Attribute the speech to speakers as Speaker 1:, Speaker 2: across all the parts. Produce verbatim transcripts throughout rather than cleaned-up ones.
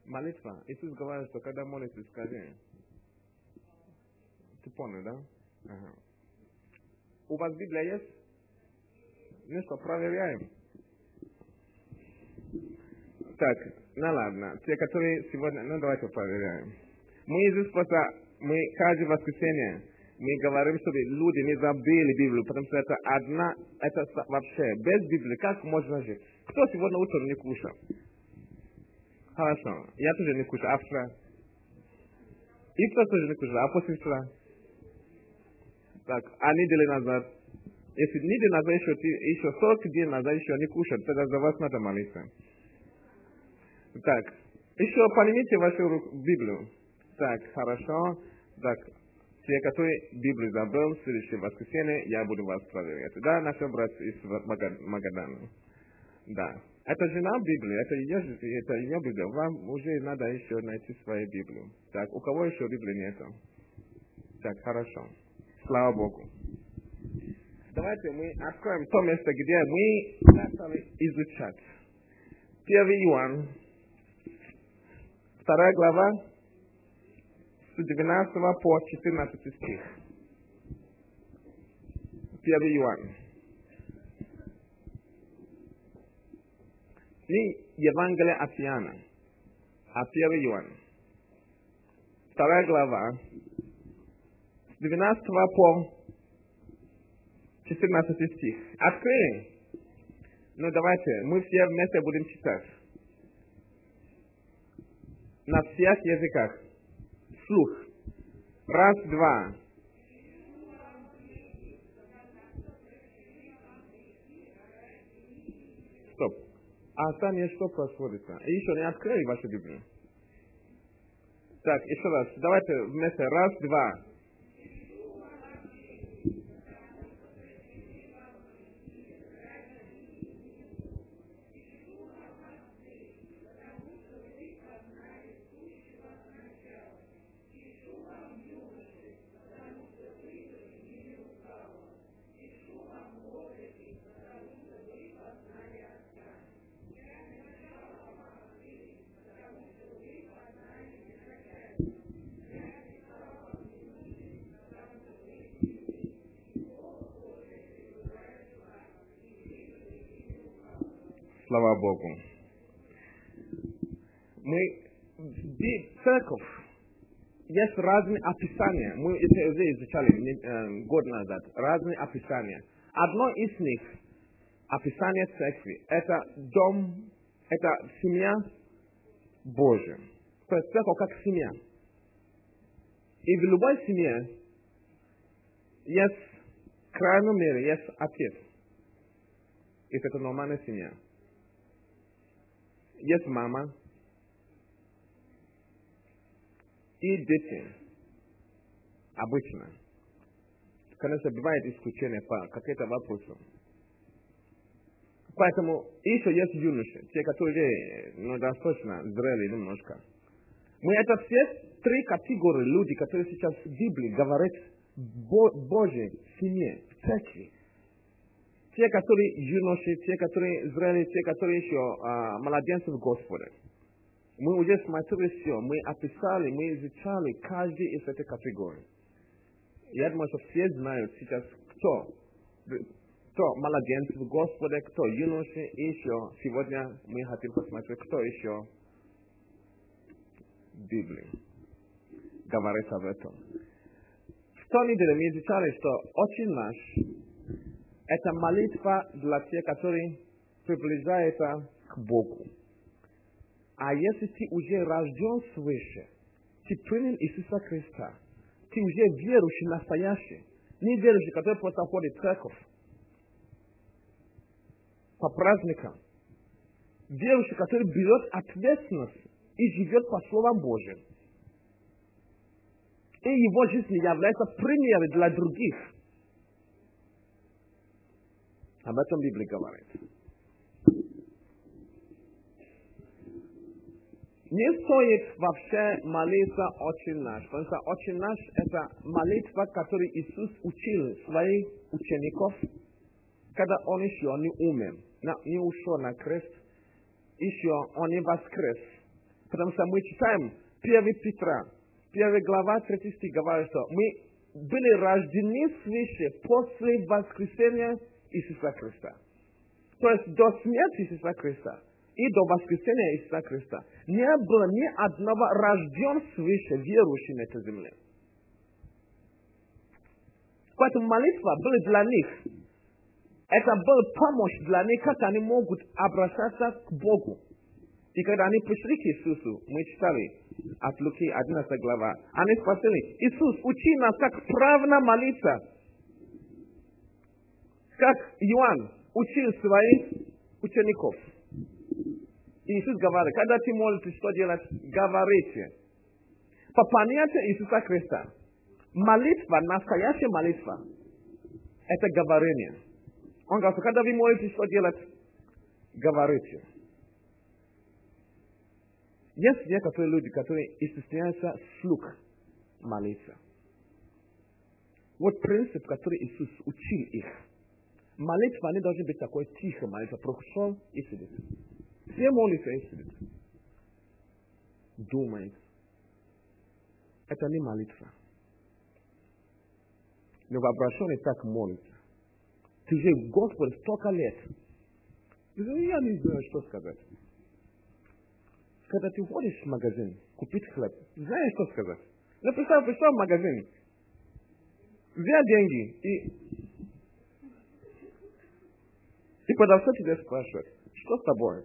Speaker 1: Молитва. Иисус говорит, что когда молитесь, скажи. Ты понял, да? Ага. У вас Библия есть? Ну что, проверяем. Так, ну ладно. Те, которые сегодня... Ну, давайте проверяем. Мы здесь просто... Мы каждое воскресенье мы говорим, чтобы люди не забыли Библию, потому что это одна... Это вообще... Без Библии как можно жить? Кто сегодня утром не кушал? Хорошо. Я тоже не кушал. А вчера? И кто тоже не кушал? А после вчера? Так, а неделю назад? Если неделю назад еще, еще сорок дней назад еще не кушать, тогда за вас надо молиться. Так, еще поднимите вашу руку, Библию. Так, хорошо. Так, те, которые Библию забыл, в следующее воскресенье я буду вас проверять. Да, наши братья из Магадана. Да. Это жена Библии, это ее, это ее Библия. Вам уже надо еще найти свою Библию. Так, у кого еще Библии нету? Так, хорошо. Слава Богу. Давайте мы откроем то место, где мы начали изучать. первое Иоанна, вторая глава, с двенадцатого по четырнадцатый стих. первое Иоанна. Не Евангелие от Иоанна, а первое Иоанна. Вторая глава, с двенадцатого по четырнадцатый стих. Открыли? Ну давайте, мы все вместе будем читать. На всех языках. Слух. Раз, два. Стоп. А там есть что происходит? Еще не открыли вашу Библию? Так, еще раз. Давайте вместе. Раз, два. Слава Богу. Мы, церковь, есть разные описания. Мы это уже изучали э, год назад. Разные описания. Одно из них, описание церкви, это дом, это семья Божия. То есть церковь как семья. И в любой семье есть, в крайнем мере, есть отец. И это нормальная семья. Есть мама и дети. Обычно. Конечно, бывает исключение по каким-то вопросам. Поэтому еще есть юноши, те, которые ну, достаточно зрелые немножко. Мы это все три категории людей, которые сейчас в Библии говорят Бо Божьей семье, в церкви. Те, которые юноши, те, которые зрелые, те, которые еще а, младенцы в Господе. Мы уже смотрели все, мы описали, мы изучали каждый из этих категорий. Я думаю, что все знают сейчас, кто, кто младенцы в Господе, кто юноши, и еще сегодня мы хотим посмотреть, кто еще в Библии говорит об этом. В той неделе мы изучали, что очень наш это молитва для тех, которые приближаются к Богу. А если ты уже рожден свыше, ты принял Иисуса Христа, ты уже верующий настоящий, не верующий, который просто ходит в церковь по праздникам, верующий, который берет ответственность и живет по Словам Божьим. И его жизнь является примером для других. Об этом Библия говорит. Не стоит вообще молиться «Отче наш», потому что «Отче наш» — это молитва, которую Иисус учил своих учеников, когда Он еще не умер, не ушел на крест, еще Он не воскрес. Потому что мы читаем первое Петра, первая глава, третий стих говорит, что мы были рождены свыше после воскресения Иисуса Христа. То есть до смерти Иисуса Христа и до воскресения Иисуса Христа не было ни одного рожден свыше верующего на этой земле. Поэтому молитва была для них. Это была помощь для них, как они могут обращаться к Богу. И когда они пришли к Иисусу, мы читали от Луки одиннадцатая глава, они спросили: Иисус, учи нас, как правильно молиться. Как Иоанн учил своих учеников. И Иисус говорит: когда ты молитесь, что делать? Говорите. По понятию Иисуса Христа, молитва, настоящая молитва, это говорение. Он говорит, когда вы молитесь, что делать? Говорите. Есть некоторые люди, которые стесняются вслух молиться. Вот принцип, который Иисус учил их. Молитва не должна быть такой тихой молитва. Пришел и сидит. Все молятся и сидят. Думает. Это не молитва. Но воображенный так молится. Ты же Господь столько лет. Я не знаю, что сказать. Когда ты ходишь в магазин, купить хлеб, знаешь, что сказать? Ну, представь, пришел в магазин, взял деньги и... И продавца тебя спрашивает, что с тобой?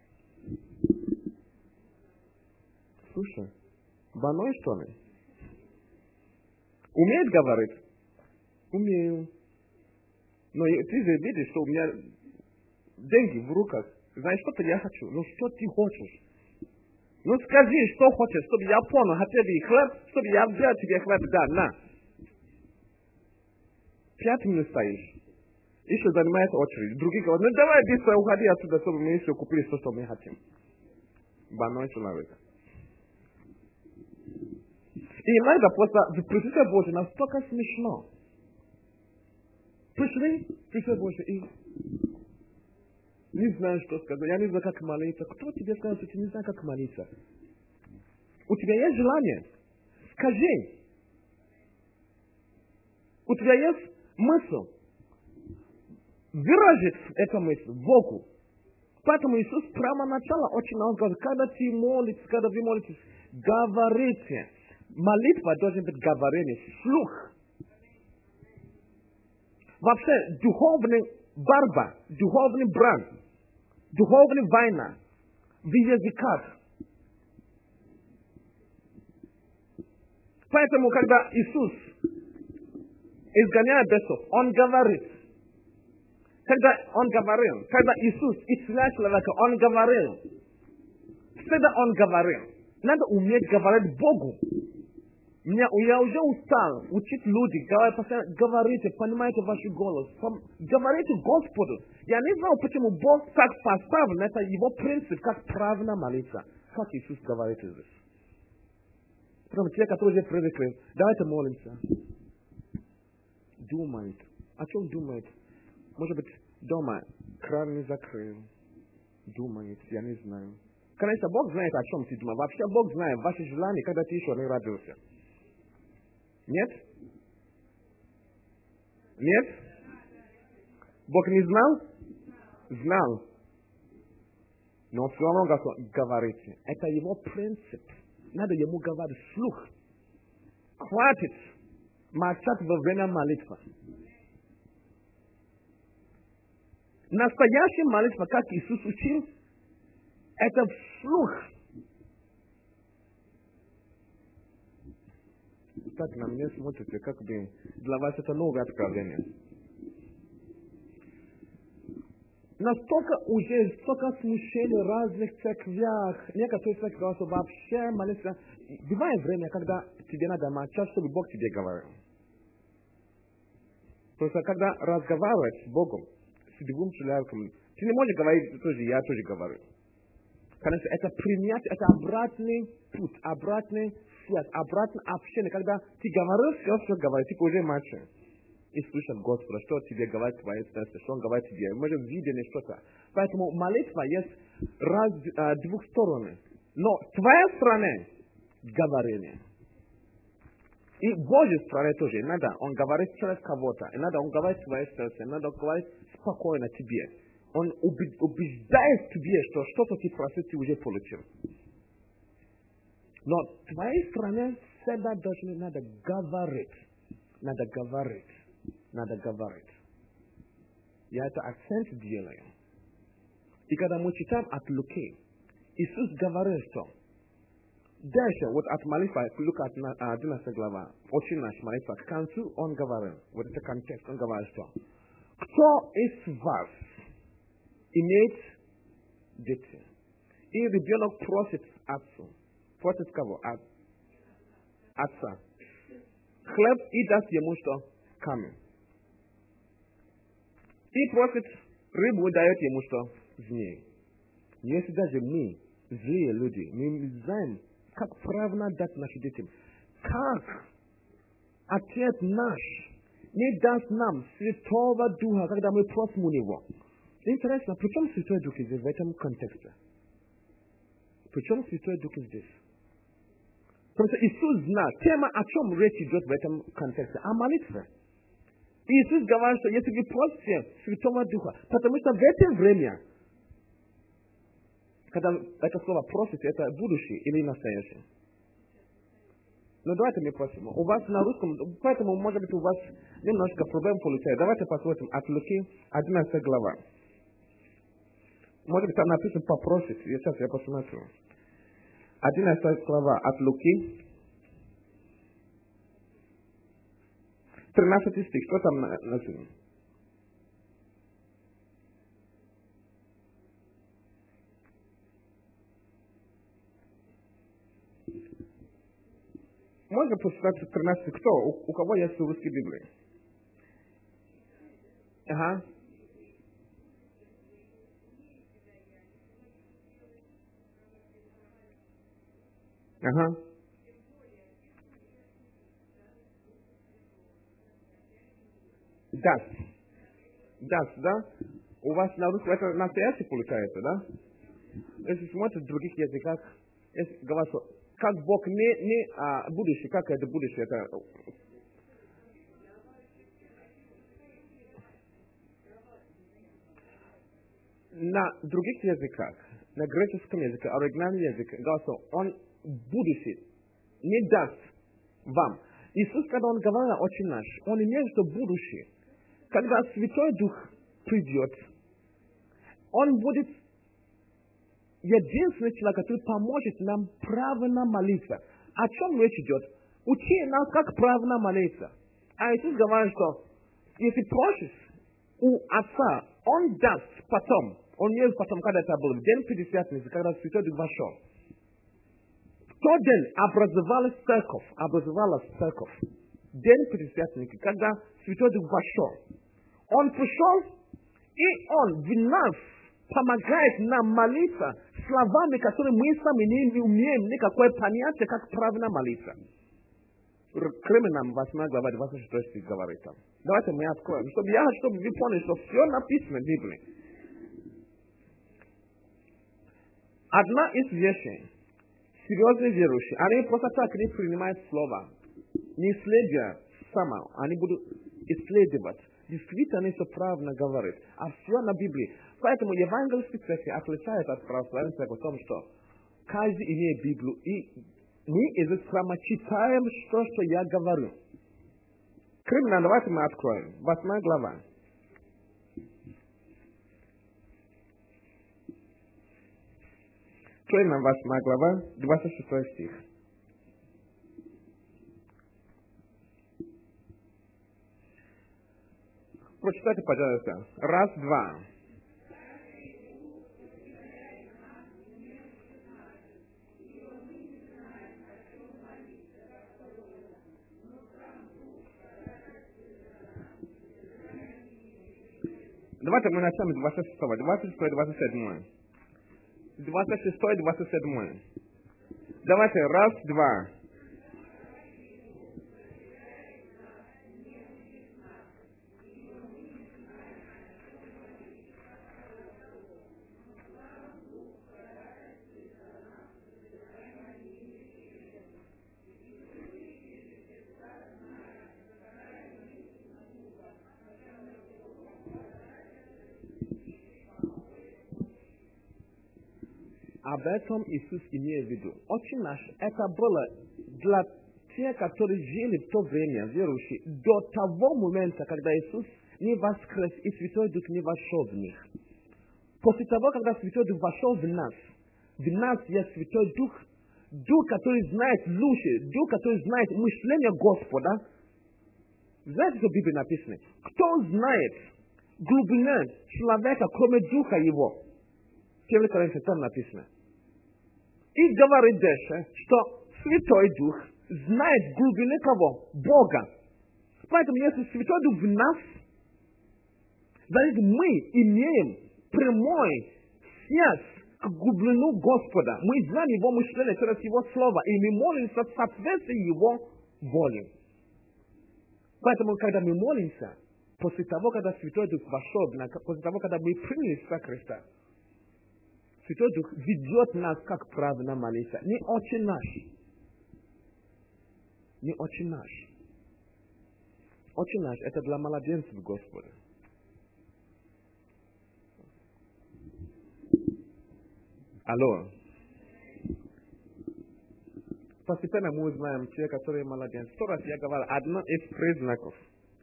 Speaker 1: Слушай, больной, что ли? Умеет говорить? Умею. Но ты же видишь, что у меня деньги в руках. Знаешь, что-то я хочу. Ну, что ты хочешь? Ну, скажи, что хочешь, чтобы я понял, хотя бы хлеб, чтобы я взял тебе хлеб, да, на. Пять минут стоишь. Еще занимается очередь. Другие говорят, ну, давай быстро уходи отсюда, чтобы мы еще купили то, что мы хотим. Больной человек. И иногда просто в присутствии Божьем настолько смешно. Пришли, пришли Божьи, и не знаю, что сказать. Я не знаю, как молиться. Кто тебе сказал, что ты не знаешь, как молиться? У тебя есть желание? Скажи. У тебя есть мысль? Выразить эту мысль Богу. Поэтому Иисус прямо начало очень много говорит, когда ты молитесь, когда вы молитесь, говорите. Молитва должна быть говорение, слух. Вообще, духовный борьба, духовный брань, духовная война в языках. Поэтому, когда Иисус изгоняет бесов, Он говорит. Когда Он говорил, когда Иисус исцелял человека, Он говорил. Всегда Он говорил. Надо уметь говорить Богу. Меня, я уже устал учить людей, говорить, говорите, понимаете ваш голос, говорите Господу. Я не знаю, почему Бог так поставил, это его принцип, как правильно молиться. Как Иисус говорит здесь. Потому те, которые уже привыкли, давайте молимся. Думает. О чем думает? Может быть, дома кран не закрыл. Думает, я не знаю. Конечно, Бог знает, о чем ты думаешь. Вообще Бог знает ваши желания, когда ты еще не родился. Нет? Нет? Бог не знал? Знал. Но все равно говорите. Это его принцип. Надо ему говорить вслух. Хватит молчать во время молитвы. Настоящая молитва, как Иисус учил, это вслух. Так на меня смотрите, как бы для вас это новое откровение. Настолько уже столько смущений в разных церквях. Некоторые церкви говорят, что вообще молиться. Бывает время, когда тебе надо молчать, чтобы Бог тебе говорил. Просто когда разговаривать с Богом, с другим человеком, ты не можешь говорить тоже, я тоже говорю. Конечно, это принять, это обратный путь, обратный связь, обратное общение. Когда ты говоришь, все, что говоришь, ты уже молчишь. И слышат Господа, что тебе говорит твое сердце, что Он говорит тебе. Может, видение что-то. Поэтому молитва есть раз, а, двух сторон. Но твоя страна говорение. И в Божьей стране тоже. Иногда Он говорит через кого-то. Иногда Он говорит в твоей сердце. Иногда Он говорит спокойно тебе. Он убеждает тебе, что что-то ты просил, ты уже получил. Но в твоей стране всегда должны надо говорить. Надо говорить. Надо говорить. Я это акцент делаю. И когда мы читаем от Луки, Иисус говорит, что дальше, вот от молитвы, Лука одиннадцатая глава, очень наш молитва, к концу Он говорит, вот это контекст, Он говорит, что кто из вас имеет дети, и ребенок просит отцу, просит кого? От, отца. Хлеб и даст ему что? Камень. И просит рыбу, дает ему что? Змей. Если даже мы, злые люди, мы не знаем, как правильно дать нашим детям, как Отец наш не даст нам Святого Духа, когда мы просим у Него. Интересно, причем Святой Дух здесь в этом контексте? Причем Святой Дух здесь? Потому что Иисус знает, тема, о чем речь идет в этом контексте, о молитве. И Иисус говорит, что если вы просите Святого Духа, потому что в это время, когда это слово просите, это будущее или настоящее? Ну давайте мы просим. У вас на русском, поэтому может быть у вас немножко проблем получается. Давайте посмотрим от Луки одиннадцатая глава. Может быть там написано попросить. Сейчас я посмотрю. одиннадцатая глава от Луки. тринадцатый стих. Что там написано? Можно почитать тринадцатый. Кто? У, у кого есть в русской Библии? Ага. Ага. Даст. Даст, да? У вас на русском это настоящий получается, да? Если смотрите в других языках, если говорят, что как Бог не, не а, будущее, как это будущее, это... На других языках, на греческом языке, оригинальном языке, говорят, что Он будущее не даст вам. Иисус, когда Он говорил очень наш, Он имеет что будущее. Когда Святой Дух придет, Он будет единственный человек, который поможет нам правильно молиться. О чем речь идет? Учи нас, как правильно молиться. А Иисус говорит, что если просишь у Отца, Он даст потом. Он не потом, когда это было, в день Пятидесятницы, когда Святой Дух вошел. В тот день образовалась церковь, образовалась церковь. День Пятидесятницы, когда Святой Дух вошел. Он пришел, и Он в нас помогает нам молиться словами, которые мы сами не умеем никакое понятие, как правильно молиться. Римлянам восьмая глава двадцать шестой стих говорит там. Давайте мы откроем, чтобы я, чтобы вы поняли, что все написано в Библии. Одна из вещей, серьезные верующие, они просто так не принимают слово, не исследуя сама, они будут исследовать. Действительно, что правильно говорит. А все на Библии. Поэтому евангельские церкви отличаются от православной церкви в том, что каждый имеет Библию, и мы из храма читаем то, что я говорю. Римлянам, давайте мы откроем. Восьмая глава. Римлянам, восьмая глава, двадцать шестой стих. Прочитайте, пожалуйста. Раз, два. Давайте мы начнем с двадцать шестого. двадцать шестой, двадцать седьмой. двадцать шестой, двадцать седьмой. Давайте. Раз, два. об этом Иисус имеет в виду. Очень наш, это было для тех, которые жили в то время, верующие, до того момента, когда Иисус не воскрес и Святой Дух не вошел в них. После того, когда Святой Дух вошел в нас, в нас есть Святой Дух, Дух, который знает лучше, Дух, который знает мышление Господа. Знаете, что в Библии написано? Кто знает глубину человека, кроме Духа его? В первом Коринфянам там написано. И говорит дальше, что Святой Дух знает глубины кого? Бога. Поэтому, если Святой Дух в нас, значит, мы имеем прямой связь к глубину Господа. Мы знаем Его мышление через Его Слово, и мы молимся в соответствии Его воле. Поэтому, когда мы молимся, после того, когда Святой Дух вошел, после того, когда мы приняли Иисуса Христа, Святой Дух ведет нас, как правильно молиться. Не Отче наш. Не Отче наш. Отче наш — это для младенцев Господа. Алло. Постепенно мы узнаем те, которые младенцы. Сто раз я говорил, одно из признаков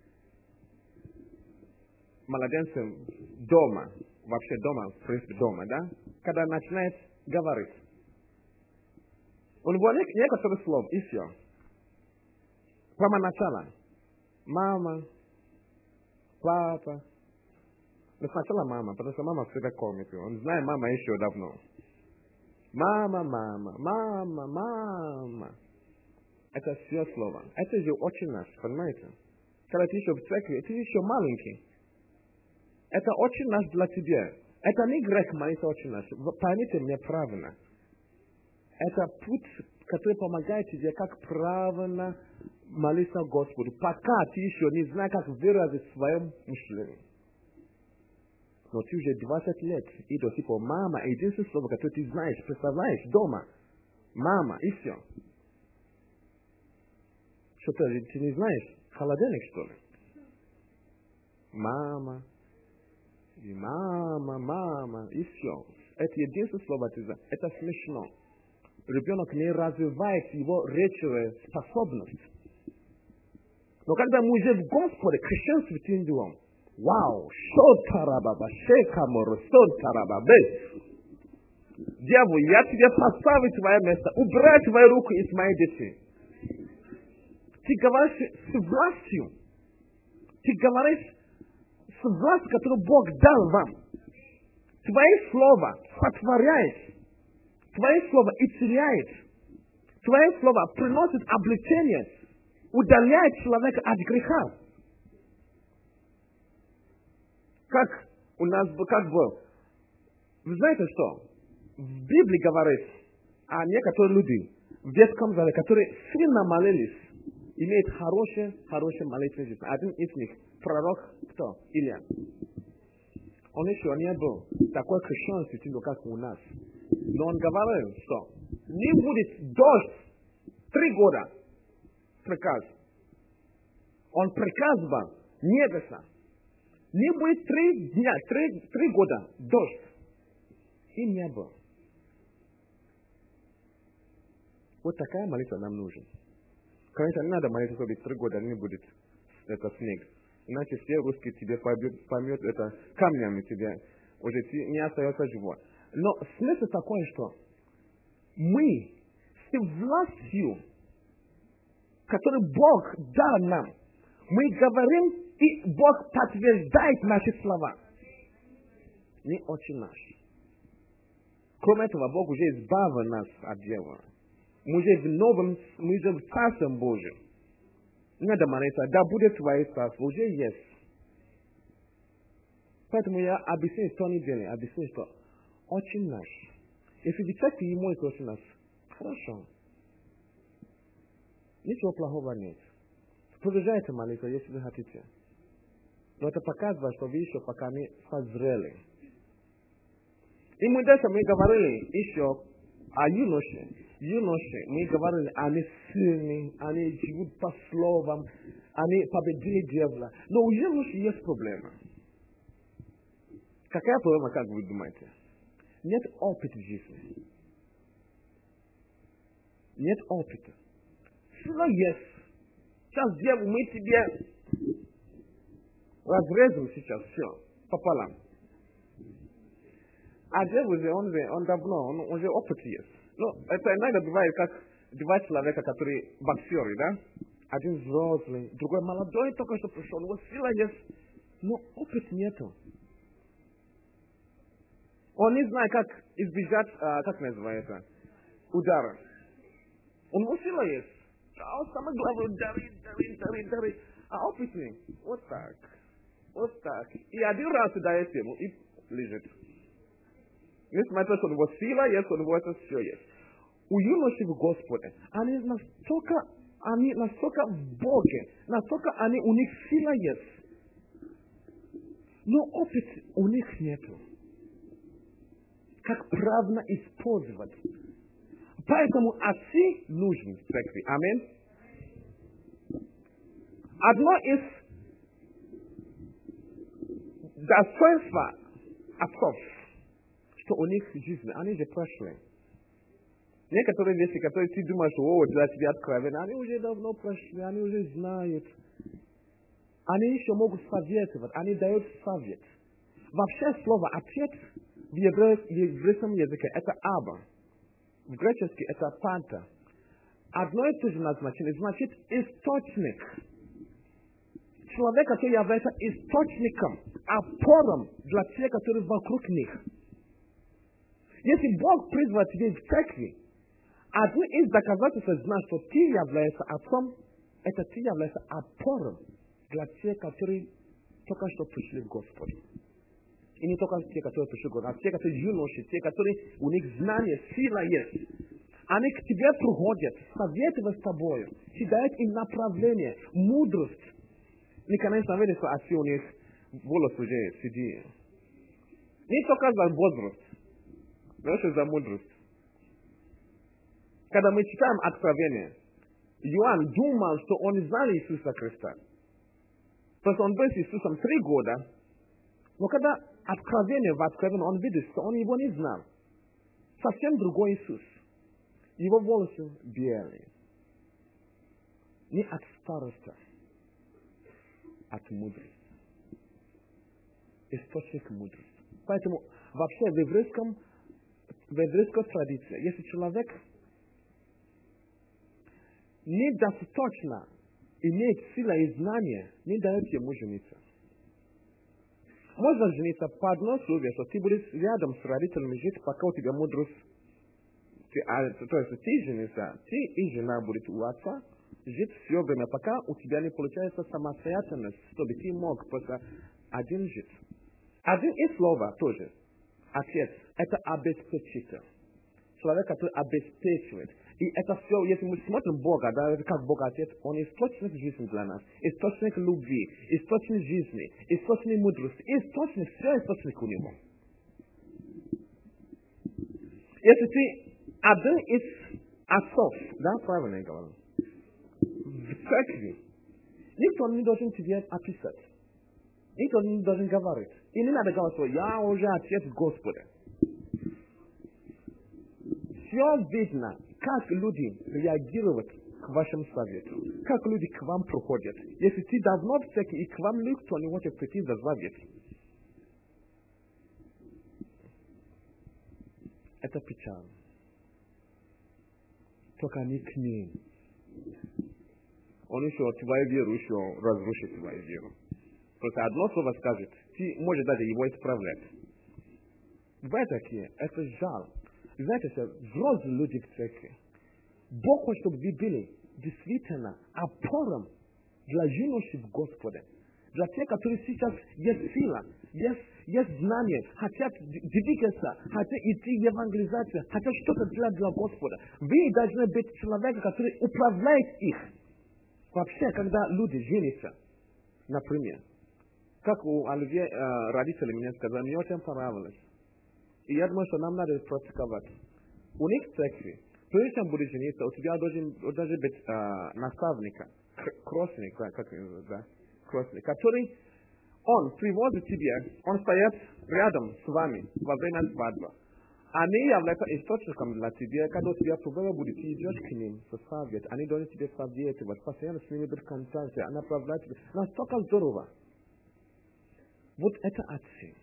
Speaker 1: младенцев дома, вообще дома, в принципе дома, да? Когда начинает говорить. У него некоторые слова, и все. Прямо начало. Мама, папа. Но сначала мама, потому что мама всегда кормит его. Он знает мама еще давно. Мама, мама, мама, мама. Это все слова. Это же очень наш, понимаете? Когда ты еще в церкви, ты еще маленький. Это очень наш для тебя. Это не грех молиться очень наш. Поймите меня правильно. Это путь, который помогает тебе, как правильно молиться Господу. Пока ты еще не знаешь, как выразить свое мышление. Но ты уже двадцать лет, и до сих пор мама, единственное слово, которое ты знаешь, представляешь, дома. Мама, и все. Что ты, ты не знаешь? Холодильник, что ли? Мама. И мама, мама, и все. Это единственное слово, ты знаешь. Это смешно. Ребенок не развивает его речевую способность. Но когда мы уже в Господе, крещенстве тем вау, что тарабаба, шекамору, что тарабабе. Дьявол, я тебе поставлю твое место, убрать твою руку из моей детей. Ты говоришь с властью. Ты говоришь с властью, которую Бог дал вам. Твои слова сотворяет. Твои слова исцеляет. Твои слова приносят облегчение, удаляет человека от греха. Как у нас, как бы, вы знаете что? В Библии говорит о некоторых людях в детском зале, которые сильно молились, имеют хорошие, хорошие молитвенные жизни. Один из них, пророк, кто? Илья. Он еще не был такой крещенский, как у нас. Но он говорил, что не будет дождь три года. Приказ. Он приказывал небеса. Не будет три дня, три, три года дождь. И не было. Вот такая молитва нам нужна. Конечно, не надо молиться, чтобы три года не будет это снег. Иначе все русские тебе поймет это камнями тебе. Уже не остается живой. Но смысл такой, что мы с властью, которую Бог дал нам, мы говорим, и Бог подтверждает наши слова. Не очень наш. Кроме этого, Бог уже избавил нас от дьявола. Мы уже в новом, мы уже в Царстве Божьем. Не надо молиться, да будет твое царство, уже есть. Поэтому я объясню в той неделе, объясню, что очень наш. Если вы церкви ему это очень наш, хорошо. Ничего плохого нет. Продолжайте молиться, если вы хотите. Но это показывает, что вы еще пока не созрели. И мы дальше мы говорили еще о юноше. Юноше, мы говорили, они сильны, они живут по словам, они победили дьявола. Но у юноши есть проблема. Какая проблема, как вы думаете? Нет опыта жизни. нет опыта. Сила есть. Сейчас дьявол, мы тебе разрезал сейчас все пополам. А дьявол же, он же, он давно, он уже опыт есть. Ну, это иногда бывает как два человека, которые боксеры, да? Один взрослый, другой молодой, только что пришел, у него сила есть, но опыт нету. Он не знает, как избежать, а, как называется, удара. У него сила есть. А он самое главное ударит, ударит, ударит, ударит. А опытный, вот так, вот так. И один раз дает ему, и лежит. Несмотря, что у него сила есть, у него это все есть. У юношей в Господе, они настолько, они настолько в Боге, настолько они, у них сила есть. Но опыт у них нету. Как правильно использовать. Поэтому отцы нужны в церкви. Аминь. Одно из достоинства отцов, что у них жизнь, они же прошли. Некоторые вещи, которые ты думаешь, о, для тебя откровенно, они уже давно прошли, они уже знают. Они еще могут советовать, они дают совет. Вообще слово «отец» в еврейском языке это «аба». В греческом это «панта». Одно и то же назначение значит «источник». Человек, который является источником, опором для тех, которые вокруг них. Если Бог призвал тебя в церкви, одно из доказательств знать, что ты являешься отцом, это ты являешься опором для тех, которые только что пришли в Господа. И не только те, которые пришли в Господа, а те, которые юноши, те, которые у них знания, сила есть. Они к тебе приходят, советуют с тобой, и дают им направление, мудрость. Никогда не знаете, что отцы у них волосы уже сидят. Не только за возраст, но еще за мудрость. Когда мы читаем Откровение, Иоанн думал, что он знал Иисуса Христа. Просто он был с Иисусом три года, но когда Откровение в Откровении, он видит, что он его не знал. Совсем другой Иисус. Его волосы белые. Не от старости, от мудрости. Источник мудрости. Поэтому вообще в еврейском, в еврейской традиции, если человек недостаточно имеет силу и знания, не дает ему жениться. Можно жениться по одной условию, что ты будешь рядом с родителями жить, пока у тебя мудрость. Ты, а, то есть ты женишься, ты и жена будет у отца жить все время, пока у тебя не получается самостоятельность, чтобы ты мог просто один жить. Один из слова тоже. Отец. Это обеспечитель. Человек, который обеспечивает. И это все, если мы смотрим Бога, да, как Бог Отец, Он источник жизни для нас, источник любви, источник жизни, источник мудрости, источник, все источник у Него. Если ты один из отцов, да, правильно я говорю, в церкви, никто не должен тебе описать. Никто не должен говорить. И не надо говорить, что я уже отец Господа. Все видно, как люди реагируют к вашему совету. Как люди к вам приходят. Если ты давно в церкви, и к вам никто не может прийти за совет. Это печально. Только не к ним. Он еще твою веру еще разрушит твою веру. Просто одно слово скажет, ты можешь даже его исправлять. Бывает такие, это жаль. Знаете, что взрослые люди в церкви, Бог хочет, чтобы вы были действительно опором для юношей в Господе. Для тех, которые сейчас есть сила, есть, есть знания, хотят двигаться, хотят идти в евангелизацию, хотят что-то делать для Господа. Вы должны быть человеком, который управляет их. Вообще, когда люди женятся, например, как у Оливье э, родители мне сказали, мне очень понравилось. И я думаю, что нам надо практиковать. У них в церкви, прежде чем будешь жениться, у тебя должен, должен быть э, наставник, крестник, как да, крестник, который, он приводит тебе, он стоит рядом с вами во время свадьбы. Они являются источником для тебя, когда у тебя проблема будет, ты идешь к ним со совет, они должны тебе советовать, постоянно с ними быть в контакте, направлять тебя. Настолько здорово. Вот это отцы.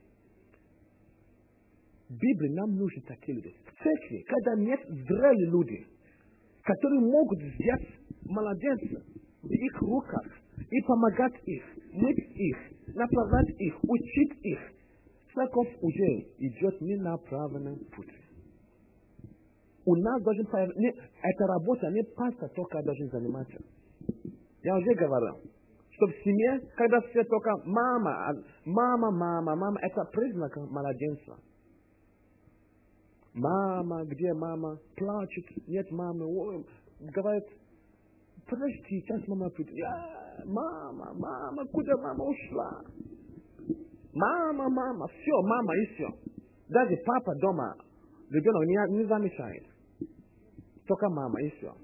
Speaker 1: В Библии нам нужны такие люди. В церкви, когда нет зрелые люди, которые могут взять младенца в их руках и помогать их, мыть их, направлять их, учить их, церковь уже идет не на правильном пути. У нас должен появиться, эта работа, не пастор только должен заниматься. Я уже говорил, что в семье, когда все только мама, мама, мама, мама, это признак младенца. Мама, где мама? Плачет, нет мамы. Ой, говорит, подожди, сейчас мама придет. Я, мама, мама, куда мама ушла? Мама, мама, все, мама и все. Даже папа дома, ребенок не, не замечает. Только мама и все.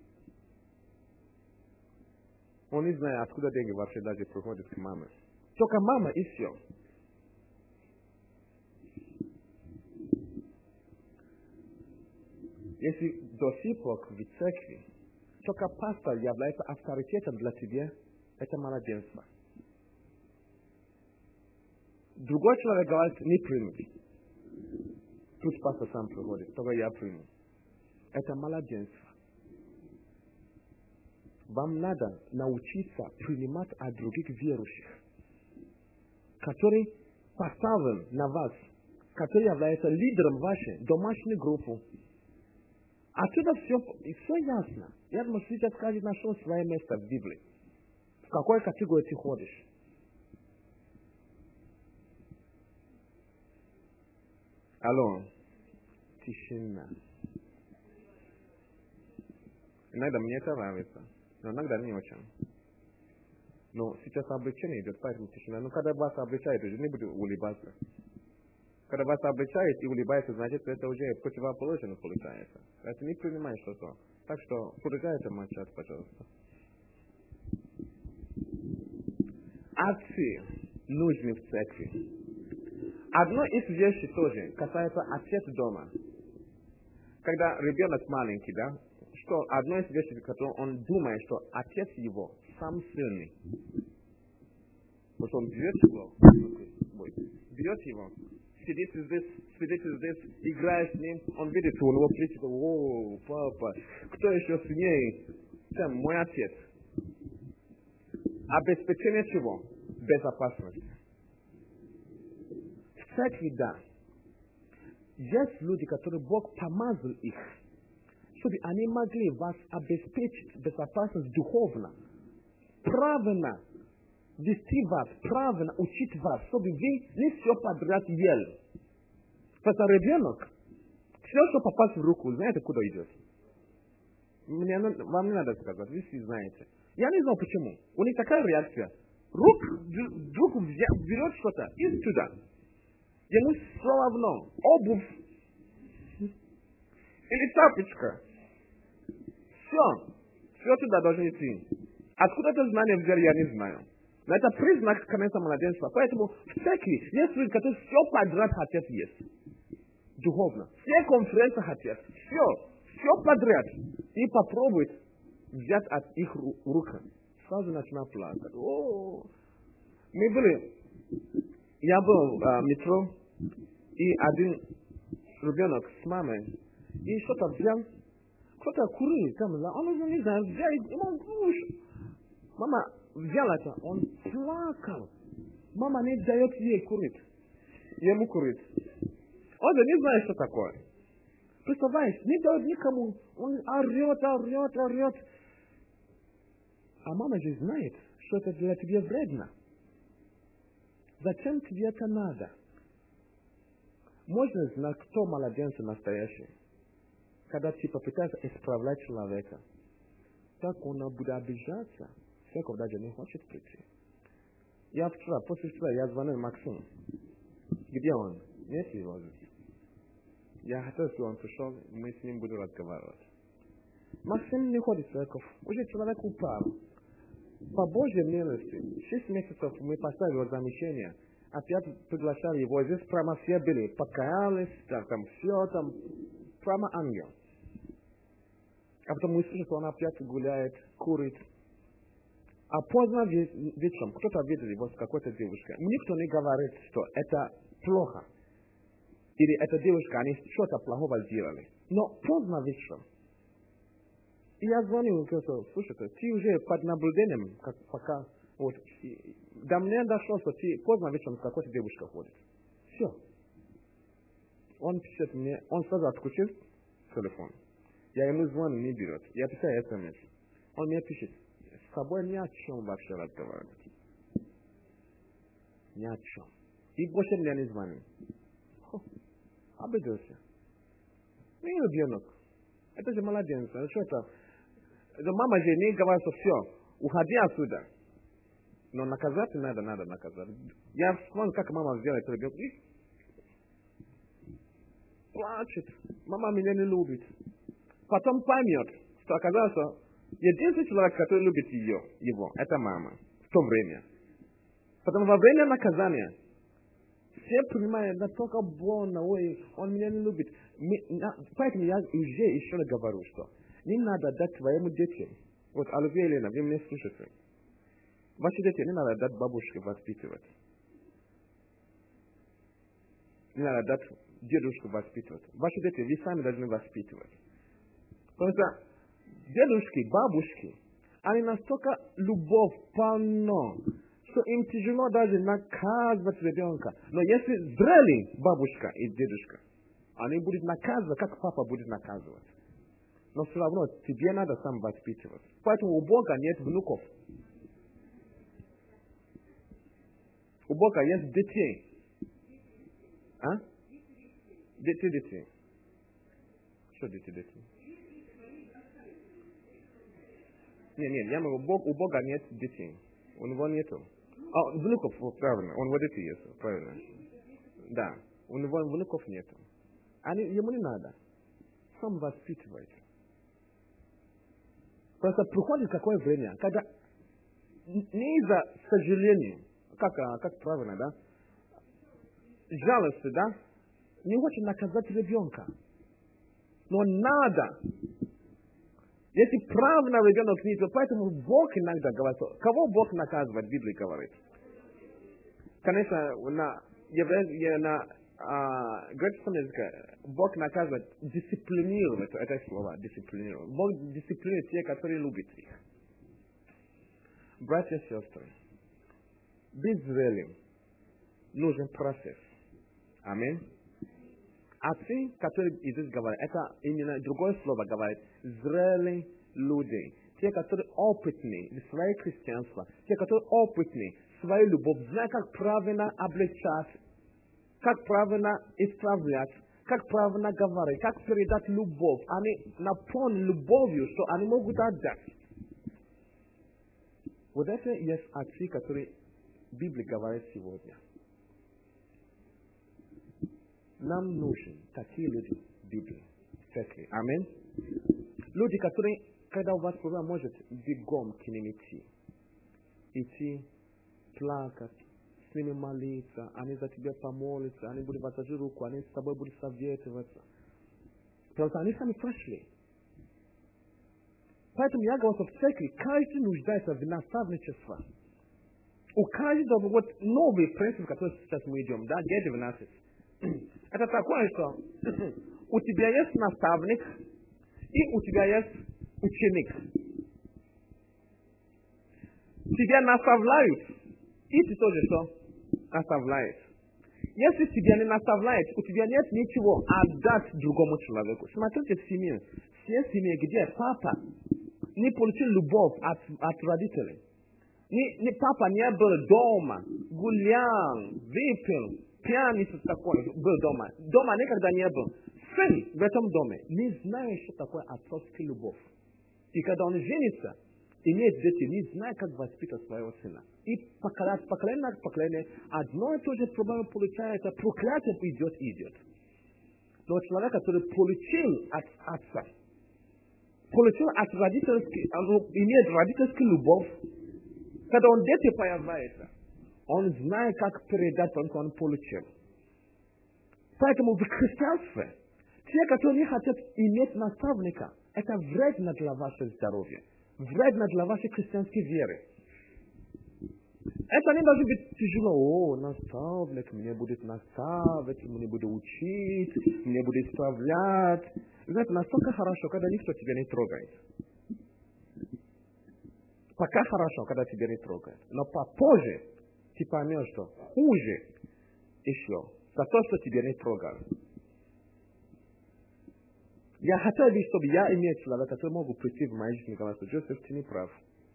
Speaker 1: Он не знает, откуда деньги вообще даже приходят к маме. Только мама и все. Если до сих пор в церкви только пастор является авторитетом для тебя, это младенство. Другой человек говорит, не примут. Тут пастор сам приходит, только я приму. Это младенство. Вам надо научиться принимать от других верующих, которые поставлены на вас, которые являются лидером вашей домашней группы. Отсюда все, все ясно. Я думаю, сейчас каждый нашел свое место в Библии. В какой категории ты ходишь? Алло. Тишина. Иногда мне это нравится, но иногда не очень. Но сейчас обличение идет, поэтому тишина. Но когда вас обличают, уже не будет улыбаться. Когда вас обличают и улыбается, значит, это уже противоположно получается. Это не принимает что-то. Так что продолжайте молчать, пожалуйста. Отцы нужны в церкви. Одно из вещей тоже касается отец дома. Когда ребенок маленький, да, что одно из вещей, которое он думает, что отец его сам сильный. Потому что он берет его, берет его, сидит здесь, сидит здесь, играет с ним, он видит, что у него плечо, о, папа, кто еще сильнее, чем мой отец. Обеспечение чего? Безопасности. В церкви, да. Есть люди, которые Бог помазал их, чтобы они могли вас обеспечить безопасность духовно, правильно вести вас, правильно учить вас, чтобы вы не все подряд ели. Потому что ребенок, все, что попасть в руку, знаете, куда идет? Мне, вам не надо сказать, вы все знаете. Я не знаю почему. У них такая реакция. Рук вдруг берет что-то и туда. Ему все равно. Обувь. Или тапочка. Все. Все туда должно идти. Откуда это знание взяли, я не знаю. Но это признак конца младенства. Поэтому в церкви есть люди, которые все подряд хотят есть. Духовно. Все конференции хотят. Все. Все подряд. И попробует взять от их рук. Сразу начинают плакать. О, мы были... Я был в а, метро, и один ребенок с мамой, и что-то взял, кто-то курил там, он уже не знает, взял, ему, мама взяла это, он плакал. Мама не дает ей курить, ему курить. Он же не знает, что такое. Представляешь, не дает никому, он орет, орет, орет. А мама же знает, что это для тебя вредно. Зачем тебе это надо? Можно знать, кто младенец настоящий. Когда ты попытаешься исправлять человека, так он будет обижаться. Церковь даже не хочет прийти. Я вчера, после вчера, я звонил Максиму. Где он? Нет его здесь. Я хотел, чтобы он пришел, мы с ним будем разговаривать. Максим не ходит в церковь. Уже человек упал. По Божьей милости, шесть месяцев мы поставили его замещение. опять приглашал его. Здесь прямо все были, покаялись, там, там все, там, прямо ангел. А потом мы слышим, что он опять гуляет, курит. А поздно вечером кто-то видел его с какой-то девушкой. Никто не говорит, что это плохо. Или эта девушка, они что-то плохого сделали. Но поздно вечером. И я звоню и говорю, слушай, ты уже под наблюдением, как пока, вот, и, до меня дошло, что ты поздно вечером с какой-то девушкой ходит. Все. Он пишет мне, он сразу отключил телефон. Я ему звоню, не берет. Я писаю смс. Он мне пишет, с тобой ни о чем вообще разговаривать. Ни о чем. И больше мне не звонит. Обиделся. Не ребенок. Это же младенец. Что это? Мама же не говорит, что все, уходи отсюда. Но наказать надо, надо наказать. Я вспомнил, как мама сделает ребенка. И плачет. Мама меня не любит. Потом поймет, что оказалось, что единственный человек, который любит ее, его, это мама. В то время. Потом во время наказания все понимают, настолько больно, ой, он меня не любит. Поэтому я уже еще раз говорю, что не надо дать своему детям. Вот, Оливия Елена, вы меня слушаете. Ваши дети не надо дать бабушке воспитывать. Не надо дать дедушке воспитывать. Ваши дети вы сами должны воспитывать. Потому что дедушки, бабушки, они настолько любовь полно, что им тяжело даже наказывать ребенка. Но если зрели бабушка и дедушка, они будут наказывать, как папа будет наказывать. Но все равно тебе надо сам воспитывать. Поэтому у Бога нет внуков. У Бога есть детей. А? Дети, детей. Что дети, детей? Нет, нет, я говорю, у Бога нет детей. У него нету. А, внуков, правильно, он вот эти есть, правильно. Да, у него внуков нету. Они, ему не надо. Сам воспитывает. Просто приходит какое время, когда не из-за сожаления, как, как правильно, да, жалости, да, не хочет наказать ребенка. Но надо. Если правильно ребенок не то, поэтому Бог иногда говорит, кого Бог наказывает, Библия говорит. Конечно, на еврей, на а, греческом языке Бог наказывает, дисциплинирует, это слово, дисциплинирует. Бог дисциплинирует тех, которые любят их. Братья и сестры, быть зрелым нужен процесс. Аминь. Отцы, которые здесь говорят, это именно другое слово говорит, зрелые люди. Те, которые опытные в своей христианстве, те, которые опытные в своей любовь, знают, как правильно обличать, как правильно исправлять, как правильно говорить, как передать любовь. Они наполнены любовью, что они могут отдать. Вот это есть отцы, которые Библия говорит сегодня. Нам нужны такие люди в Библии, в церкви. Аминь. Люди, которые, когда у вас проблема, может бегом к ним идти. Идти, плакать, с ними молиться, они за тебя помолятся, они будут возложить руку, они с тобой будут советоваться. Потому что они сами прошли. Поэтому я говорю, что в церкви каждый нуждается в наставничестве. У каждого вот новый принцип, который сейчас мы идем, да, Г двенадцать. Это такое, что у тебя есть наставник и у тебя есть ученик. Тебя наставляют, и ты тоже что? Наставляешь. Если тебя не наставляют, у тебя нет ничего отдать другому человеку. Смотрите в семье. Все семьи, где папа не получил любовь от, от родителей. Не, не, папа не был дома, гулял, выпил, пьяница такой был дома. Дома никогда не был. Сын в этом доме не знает, что такое отцовская любовь. И когда он женится, имеет дети, не знает, как воспитать своего сына. И поколение, поколение на поколение одно и то же проблема получается, проклятие идет и идет. Но человек, который получил от отца, получил от родительской, имеет родительскую любовь, когда он дети появляется,
Speaker 2: Он знает, как передать то, что он получил. Поэтому в христианстве те, которые не хотят иметь наставника, это вредно для вашего здоровья, вредно для вашей христианской веры. Это не должно быть тяжело. О, наставник мне будет наставить, мне будет учить, мне будет исправлять. Знаете, настолько хорошо, когда никто тебя не трогает. Пока хорошо, когда тебя не трогает. Но попозже ты поймешь, что хуже еще за то, что тебя не трогали. Я хотел бы, чтобы я имел человека, который мог прийти в мою жизнь и говорить, что Джозеф, ты не прав.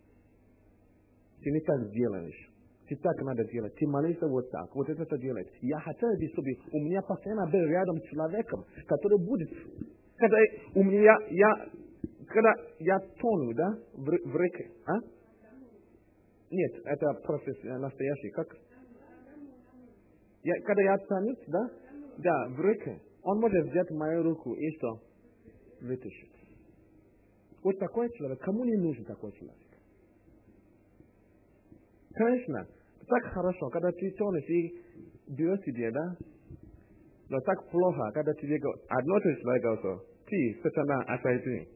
Speaker 2: Ты не так делаешь. Ты так надо делать. Ты молишься вот так. Вот это делать. Я хотел бы, чтобы у меня постоянно был рядом человеком, который будет... Когда у меня... Я, когда я тону, да, в, в реке, а? Нет, это процесс настоящий. Как? Я, когда я тону, да? Да, в реке. Он может взять мою руку и что? Вытащить. Вот такой человек. Кому не нужен такой человек? Конечно, так хорошо, когда ты тонешь и берешь себе, да? Но так плохо, когда тебе говорят, одно ты человек говорит, ты, сатана, отойди.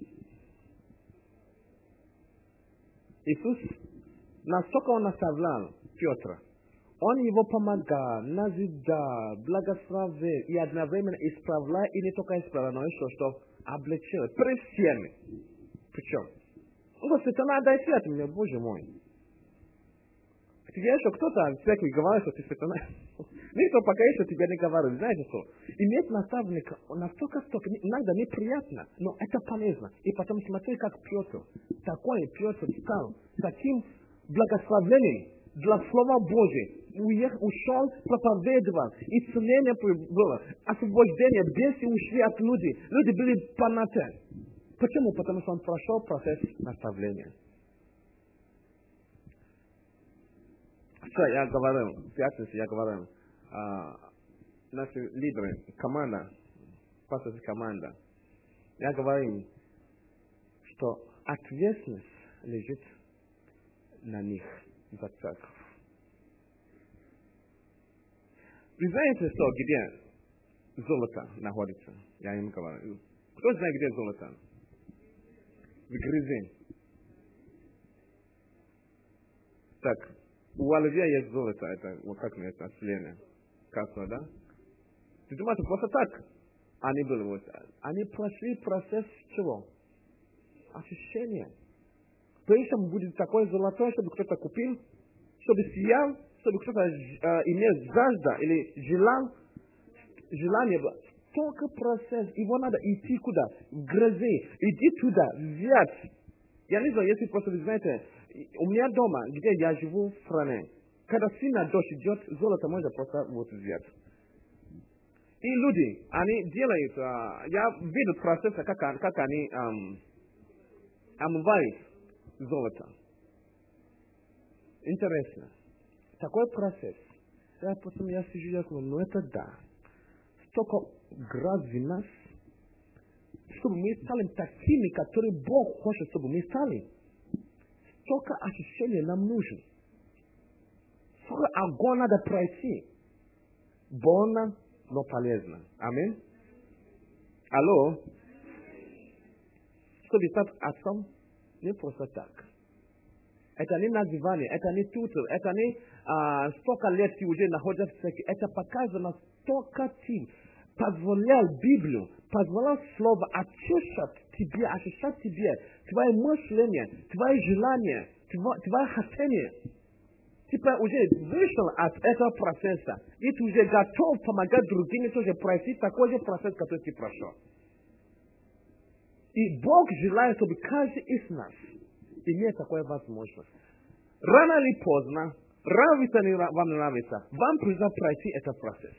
Speaker 2: Иисус, настолько он наставлял Петра, он его помогал, назидал, благословил и одновременно исправлял, и не только исправлял, но еще что облегчил, пред всеми. Причем, он говорит, сатана, отойди от меня, Боже мой. Тебе еще кто-то в церкви говорит, что ты сатана. Никто пока еще тебя не говорит. Знаете что? Иметь наставника настолько столько, иногда неприятно, но это полезно. И потом смотри, как Петр, такой Петр стал таким благословением для Слова Божьего. Уехал, ушел, проповедовал, исцеление было, освобождение, бесы ушли от людей. Люди были понаты. Почему? Потому что он прошел процесс наставления. Что я говорил, в пятницу я говорил, а, наши лидеры, команда, пасторская команда, я говорил, что ответственность лежит на них за церковь. Вы знаете, что где золото находится? Я им говорю. Кто знает, где золото? В грязи. Так. У оливья есть золото, это, вот как мне это, сление, касса, да? Ты думаешь, просто так они были вот, они прошли процесс чего? Очищения. Прежде чем будет такое золото, чтобы кто-то купил, чтобы сиял, чтобы кто-то э, имел жажда или желал, желание было. Только процесс, его надо идти куда? В грязи, иди туда, взять. Я не знаю, если просто вы знаете, у меня дома, где я живу в стране, когда сильно дождь идет, золото можно просто вот взять. И люди, они делают, а, я вижу процесс, как, как они ам, омывают золото. Интересно. Такой процесс. Я потом я сижу, я говорю, ну это да. Столько грязи в нас, чтобы мы стали такими, которые Бог хочет, чтобы мы стали. Столько очищения нам нужно. Сколько огонь надо пройти. Больно, но полезно. Аминь. Алло? Чтобы стать отцом, не просто так. Это не называние, это не титул, это не а, столько лет ты уже находишься в церкви. Это показано, столько ты позволял Библию, позволял Слово очищать тебе, очищать тебе, твои мышления, твои желания, твои хотения. Ты уже вышел от этого процесса, и ты уже готов помогать другим тоже пройти такой же процесс, который ты прошел. И Бог желает, чтобы каждый из нас имел такую возможность. Рано или поздно, нравится или вам нравится, вам придется пройти этот процесс.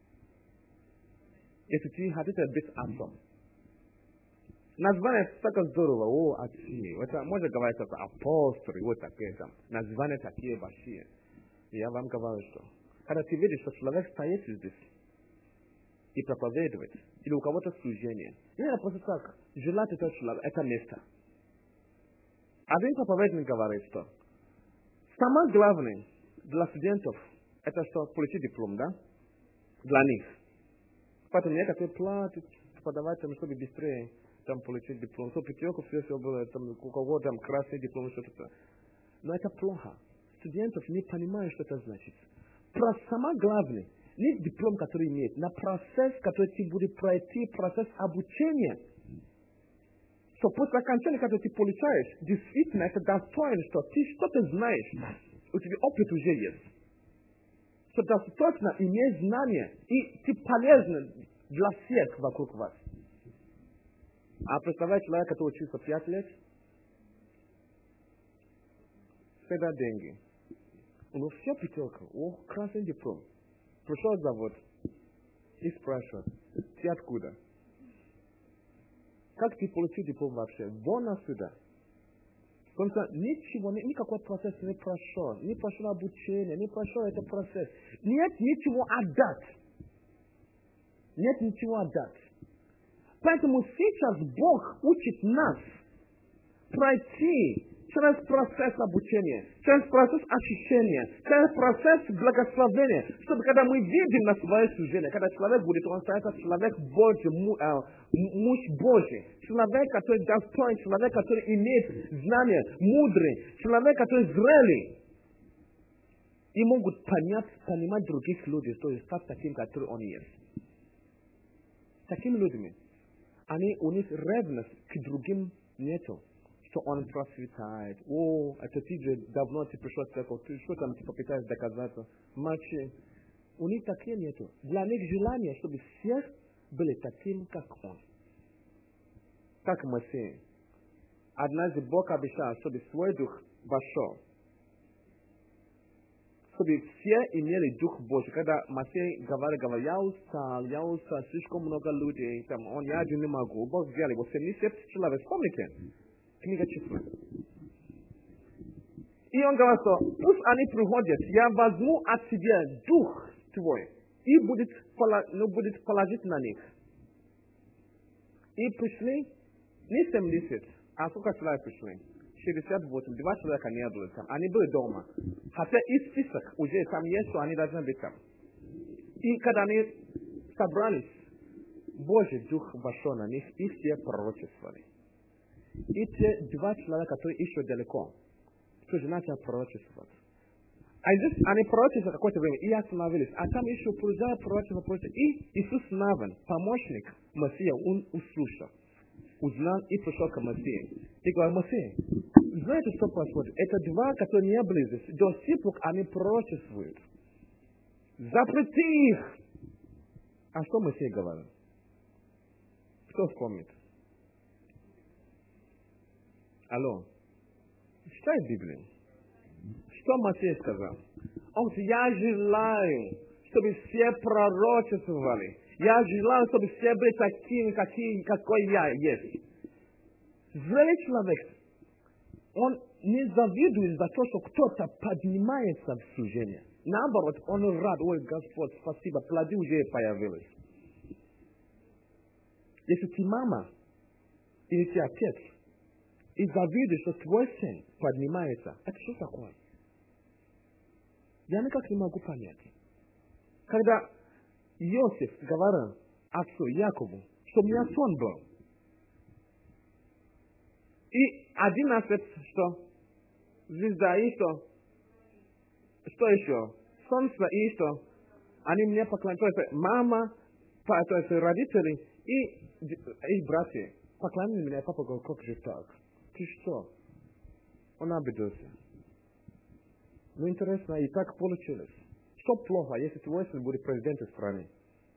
Speaker 2: Если ты хотите быть отцом. Название так здорово, о, отцы. Это можно говорить, это апостолы, вот такие там. Названия такие большие. Я вам говорю, что когда ты видишь, что человек стоит здесь и проповедует, или у кого-то служение, не надо просто так желать это человек, это место. Один проповедник говорит, что самое главное, для студентов это что, получить диплом, да? Для них. Поэтому некоторые платят преподавателям, чтобы быстрее там получить диплом. So, пятерку все, все было, там, у кого там красный диплом, что-то. Но это плохо. Студентов не понимают, что это значит. Про самое главное, не диплом, который имеет, на процесс, который ты будешь пройти, процесс обучения. So, после окончания, который ты получаешь, действительно, это достойно, что ты что-то знаешь. У тебя опыт уже есть. So, достаточно иметь знания, и ты полезен для всех вокруг вас. А представляете человека, который учился пять лет, всегда деньги. У него все пятерка, о, красный диплом. Пришел завод и спрашивает, ты откуда? Как ты получил диплом вообще? Вон отсюда. Потому что ничего, никакой процесс не прошел. Не прошел обучение, не прошел этот процесс. Нет ничего отдать. Нет ничего отдать. Поэтому сейчас Бог учит нас пройти через процесс обучения, через процесс очищения, через процесс благословения, чтобы когда мы видим на свое служение, когда человек будет, он станет человек Божий, муж Божий, человек, который достоин, человек, который имеет знания, мудрый, человек, который зрелый. И могут понять, понимать других людей, то есть стать таким, который он есть. Такими людьми, они, у них ревность к другим нету. Что он процветает. О, это ты же давно ты пришел в церковь, ты что там ты попытаешься доказаться? Мальчик, у них такие нету. Для них желание, чтобы все были таким, как он. Как Моисей. Однажды Бог обещал, чтобы свой дух вошел. Чтобы все имели дух Божий. Когда Моисей говорил, говорил, я устал, я устал, слишком много людей, там, он, я один не могу. Бог взял его, семьдесят человек, вспомните. Книга числа. И он говорит, что пусть они приходят, я возьму от тебя дух твой, и будет, ну, будет положить на них. И пришли не семьдесят, а сколько человек пришли? шестьдесят восемь, два человека не было там. Они были дома. Хотя и список уже там есть, что они должны быть там. И когда они собрались, Божий дух вошел на них, и все пророчествовали. И те два человека, которые еще далеко, тоже начали пророчествовать. А здесь они пророчествовали какое-то время и остановились. А там еще продолжали пророчествовать, пророчествовать. И Иисус Навин, помощник Мессия, он услышал, узнал и пришел к Мессии. И говорит, Мессия, знаете, что происходит? Это два, которые не были здесь. До сих пор они пророчествуют. Запрети их! А что Мессия говорил? Кто вспомнит? Алло. Читай Библию. Что Моисей сказал? Он говорит, я желаю, чтобы все пророчествовали. Я желаю, чтобы все были такими, какие, какой я есть. Зрелый человек, он не завидует за то, что кто-то поднимается в служение. Наоборот, он рад, ой, Господь, спасибо, плоды уже появились. Если ты мама, или ты отец, и завидуешь, что твой сын поднимается, это что такое? Я никак не могу понять. Когда Иосиф говорил отцу Якову, что у меня сон был, и одиннадцать, что? Звезда, и что? Что еще? Солнце, и что? Они мне поклоняются. То есть мама, то есть родители и, и братья поклонили меня. Папа говорит, как же так? Ты что? Он обиделся. Ну, интересно, и так получилось. Что плохо, если твой сын будет президентом страны?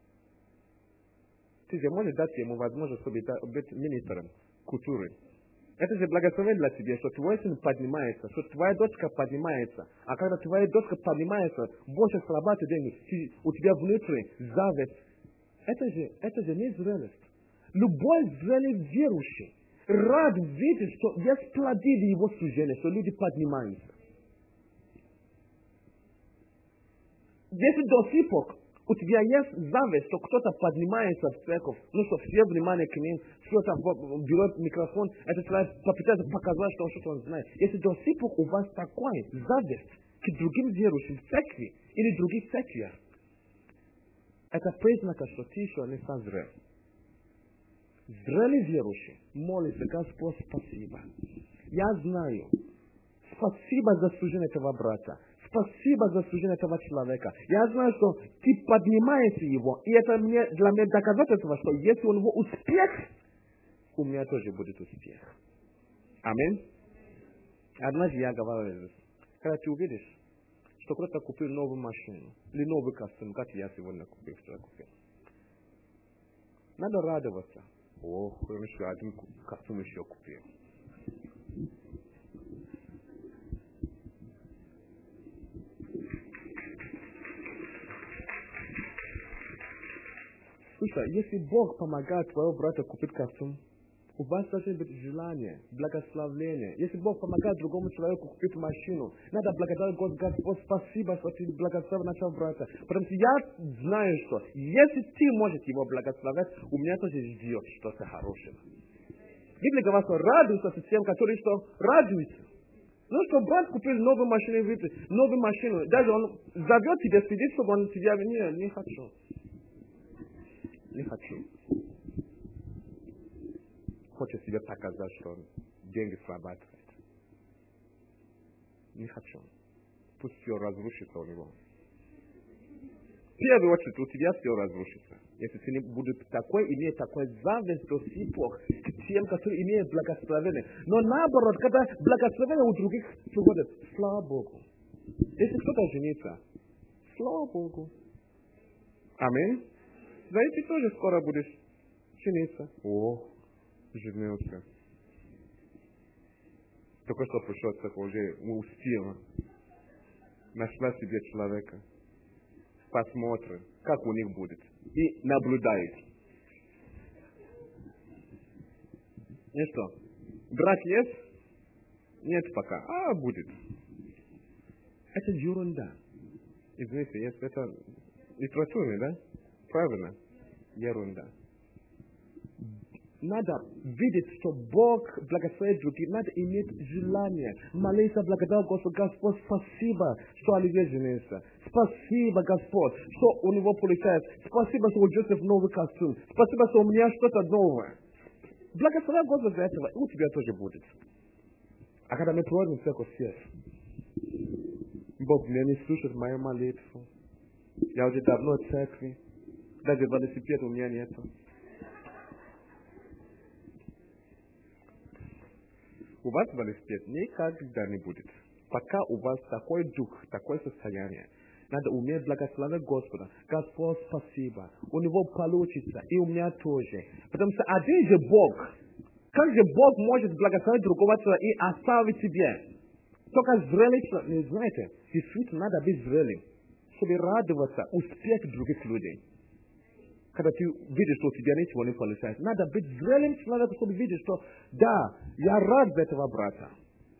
Speaker 2: Ты же можешь дать ему возможность, чтобы быть министром культуры. Это же благословение для тебя, что твой сын поднимается, что твоя дочка поднимается. А когда твоя дочка поднимается, больше срабатывает деньги, у тебя внутри зависть. Это же, это же не зрелость. Любой зрелый верующий рад видеть, что есть плоды в его служении, что люди поднимаются. Если до сих пор у тебя есть зависть, что кто-то поднимается в церковь, ну, что все внимание к ним, кто-то берет микрофон, этот человек попытается показать, что он что-то он знает. Если до сих пор у вас такой зависть к к другим верующим в церкви или других церквях. Это признак, что ты еще не созрел. Зрелый верующий молится: Господь, спасибо. Я знаю. Спасибо за служение этого брата. Спасибо за служение этого человека. Я знаю, что ты поднимаешь его. И это мне, для меня доказательство, что если у него успех, у меня тоже будет успех. Аминь. Однажды я говорил, когда ты увидишь, что кто-то купил новую машину или новый костюм, как я сегодня купил, вчера купил. Надо радоваться. Ох, я еще один костюм еще купил. Слушай, если Бог помогает твоему брату купить костюм, у вас должно быть желание, благословение. Если Бог помогает другому человеку купить машину, надо благодарить Господь, спасибо, что ты благословил нашего брата. Потому что я знаю, что если ты можешь его благословить, у меня тоже ждет что-то хорошее. Библия говорит, что радуйся с тем, который что радуется. Ну что, брат купил новую машину, новую машину, даже он зовет тебя, сидит, чтобы он тебя... Не, не хочу. Не хочу. Хочет себе показать, что он деньги срабатывает. Не хочу. Пусть все разрушится у него. В первую очередь у тебя все разрушится. Если ты не будешь такой, иметь такой зависть до сих пор к тем, которые имеют благословение. Но наоборот, когда благословение у других приходит, слава Богу. Если кто-то женится, слава Богу. Аминь. Да и ты тоже скоро будешь жениться. О, женился. Только что пришел с такого уже успела. Нашла себе человека. Посмотрим, как у них будет. И наблюдает. И что? Брак есть? Нет пока. А, будет. Это ерунда. Извините, есть это литературный, да? Правильно? Ерунда. Надо видеть, что Бог благословит других. Надо иметь желание. Молиться, благодарить Господь. Господь, спасибо, что Оливье женился. Спасибо, Господь, что у него получается. Спасибо, что у Джозефа новый костюм. Спасибо, что у меня что-то новое. Благослови Господь за этого, и у тебя тоже будет. А когда мы проводим церковь всех, Бог меня не слушает мою молитву. Я уже давно в церкви. Даже велосипеда у меня нету. У вас велосипед никогда не будет. Пока у вас такой дух, такое состояние, надо уметь благословить Господа. Господь, спасибо. У него получится, и у меня тоже. Потому что один же Бог. Как же Бог может благословить другого человека и оставить тебе? Только зрелый человек. Не знаете, действительно надо быть зрелым, чтобы радоваться успеху других людей. Когда ты видишь, что у тебя ничего не получается, надо быть зрелым человеком, чтобы видеть, что да, я рад за этого брата.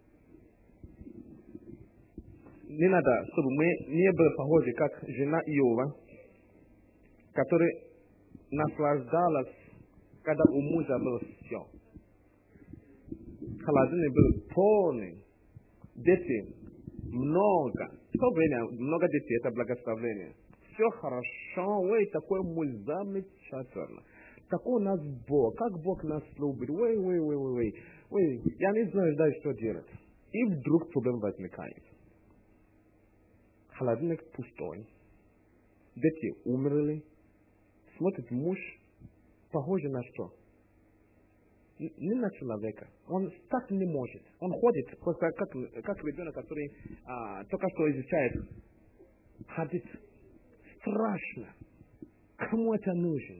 Speaker 2: Не надо, чтобы мы не были похожи, как жена Иова, которая наслаждалась, когда у мужа было все. Холодильник был полный, дети много. В то время много детей — это благословение. Все хорошо, ой, такой муж замечательно. Такой у нас Бог, как Бог нас любит, ой, ой, ой, ой, ой, ой, я не знаю дальше, что делать. И вдруг проблема возникает. Холодильник пустой, дети умерли, смотрит муж, похоже на что? Не на человека. Он так не может. Он ходит, просто как, как ребенок, который а, только что изучает, ходит. Страшно. Кому это нужно?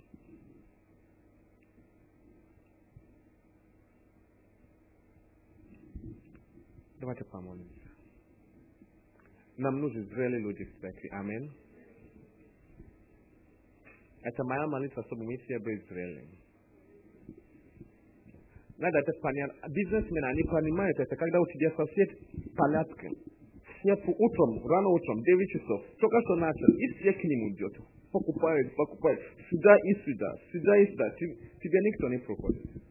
Speaker 2: Давайте помолимся. Нам нужны зрелые люди в церкви. Аминь. Это моя молитва, чтобы мы все были зрелыми. Надо это понять. Бизнесмены, они понимают это, когда у тебя сосед палатка. Все утром, рано утром, девять часов, только что начал, и все к нему идет. Покупают, покупают. Сюда и сюда, сюда и сюда. Тебя никто не проходит.